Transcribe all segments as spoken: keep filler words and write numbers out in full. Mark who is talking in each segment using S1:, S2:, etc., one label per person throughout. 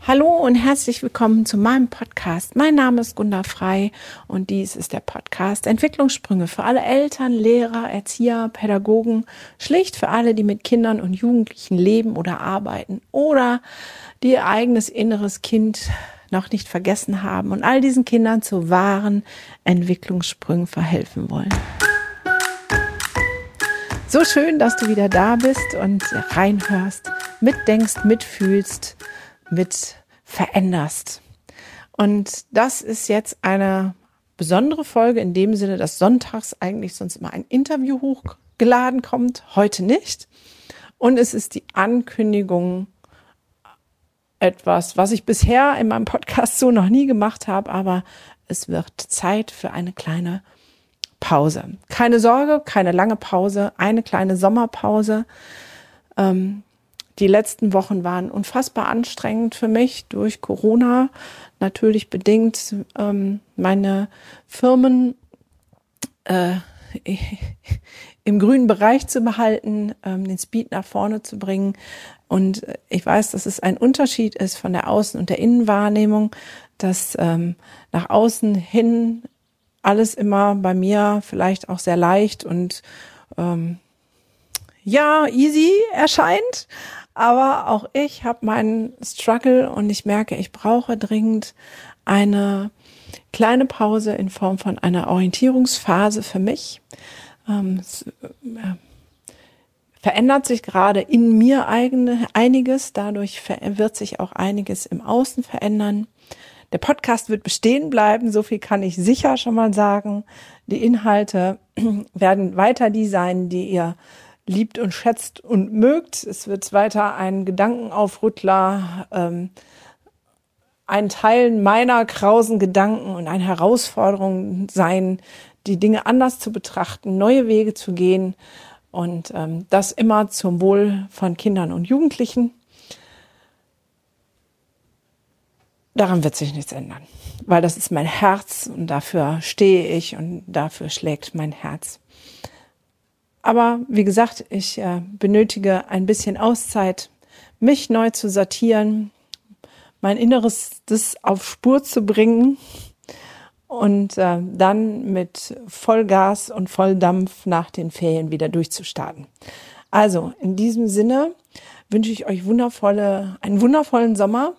S1: Hallo und herzlich willkommen zu meinem Podcast. Mein Name ist Gunda Frei und dies ist der Podcast Entwicklungssprünge für alle Eltern, Lehrer, Erzieher, Pädagogen, schlicht für alle, die mit Kindern und Jugendlichen leben oder arbeiten oder die ihr eigenes inneres Kind noch nicht vergessen haben und all diesen Kindern zu wahren Entwicklungssprüngen verhelfen wollen. So schön, dass du wieder da bist und reinhörst, mitdenkst, mitfühlst, mit veränderst. Und das ist jetzt eine besondere Folge in dem Sinne, dass sonntags eigentlich sonst immer ein Interview hochgeladen kommt, heute nicht. Und es ist die Ankündigung etwas, was ich bisher in meinem Podcast so noch nie gemacht habe, aber es wird Zeit für eine kleine Pause. Keine Sorge, keine lange Pause, eine kleine Sommerpause. Ähm, Die letzten Wochen waren unfassbar anstrengend für mich durch Corona, natürlich bedingt, ähm, meine Firmen äh, im grünen Bereich zu behalten, ähm, den Speed nach vorne zu bringen. Und ich weiß, dass es ein Unterschied ist von der Außen- und der Innenwahrnehmung, dass ähm, nach außen hin alles immer bei mir vielleicht auch sehr leicht und ähm, ja, easy erscheint. Aber auch ich habe meinen Struggle und ich merke, ich brauche dringend eine kleine Pause in Form von einer Orientierungsphase für mich. Ähm, es äh, verändert sich gerade in mir eigene, einiges, dadurch wird sich auch einiges im Außen verändern. Der Podcast wird bestehen bleiben, so viel kann ich sicher schon mal sagen. Die Inhalte werden weiter die sein, die ihr liebt und schätzt und mögt. Es wird weiter ein Gedankenaufrüttler, ähm, ein Teil meiner krausen Gedanken und eine Herausforderung sein, die Dinge anders zu betrachten, neue Wege zu gehen und ähm, das immer zum Wohl von Kindern und Jugendlichen. Daran wird sich nichts ändern, weil das ist mein Herz und dafür stehe ich und dafür schlägt mein Herz. Aber wie gesagt, ich äh, benötige ein bisschen Auszeit, mich neu zu sortieren, mein Inneres das auf Spur zu bringen und äh, dann mit Vollgas und Volldampf nach den Ferien wieder durchzustarten. Also in diesem Sinne wünsche ich euch wundervolle, einen wundervollen Sommer.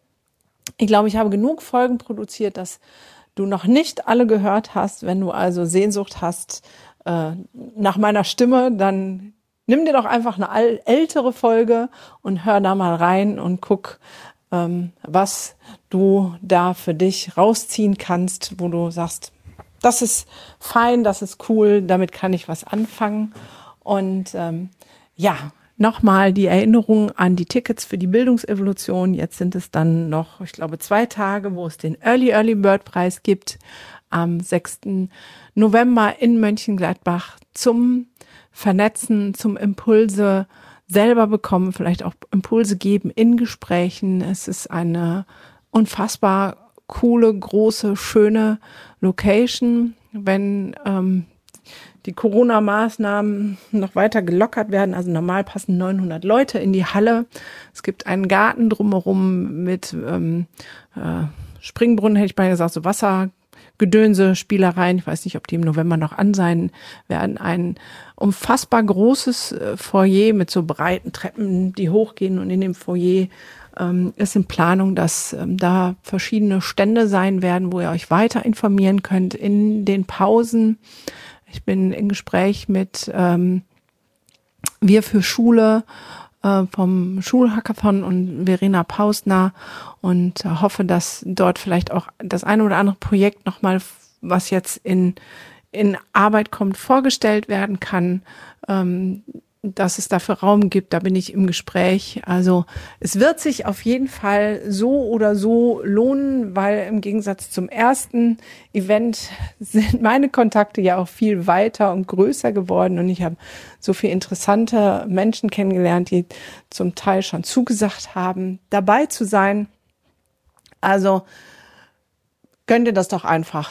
S1: Ich glaube, ich habe genug Folgen produziert, dass du noch nicht alle gehört hast. Wenn du also Sehnsucht hast nach meiner Stimme, dann nimm dir doch einfach eine ältere Folge und hör da mal rein und guck, ähm, was du da für dich rausziehen kannst, wo du sagst, das ist fein, das ist cool, damit kann ich was anfangen. Und ähm, ja, nochmal die Erinnerung an die Tickets für die Bildungsevolution. Jetzt sind es dann noch, ich glaube, zwei Tage, wo es den Early Early Bird Preis gibt. Am sechsten November in Mönchengladbach zum Vernetzen, zum Impulse selber bekommen, vielleicht auch Impulse geben in Gesprächen. Es ist eine unfassbar coole, große, schöne Location. Wenn ähm, die Corona-Maßnahmen noch weiter gelockert werden, also normal passen neunhundert Leute in die Halle. Es gibt einen Garten drumherum mit ähm, äh, Springbrunnen, hätte ich beinahe gesagt, so Wasser, Gedönse, Spielereien, ich weiß nicht, ob die im November noch an sein werden, ein unfassbar großes Foyer mit so breiten Treppen, die hochgehen, und in dem Foyer ähm, ist in Planung, dass ähm, da verschiedene Stände sein werden, wo ihr euch weiter informieren könnt in den Pausen. Ich bin in Gespräch mit ähm, Wir für Schule vom Schulhackathon und Verena Pausner und hoffe, dass dort vielleicht auch das eine oder andere Projekt nochmal, was jetzt in, in Arbeit kommt, vorgestellt werden kann, ähm, dass es dafür Raum gibt. Da bin ich im Gespräch. Also es wird sich auf jeden Fall so oder so lohnen, weil im Gegensatz zum ersten Event sind meine Kontakte ja auch viel weiter und größer geworden und ich habe so viele interessante Menschen kennengelernt, die zum Teil schon zugesagt haben, dabei zu sein. Also gönnt ihr das doch einfach.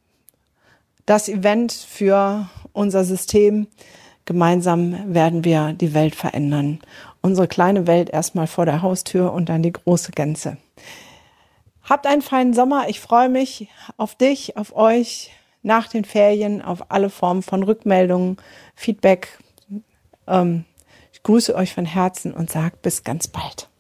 S1: Das Event für unser System. Gemeinsam werden wir die Welt verändern. Unsere kleine Welt erstmal vor der Haustür und dann die große Gänze. Habt einen feinen Sommer. Ich freue mich auf dich, auf euch nach den Ferien, auf alle Formen von Rückmeldungen, Feedback. Ähm, ich grüße euch von Herzen und sage bis ganz bald.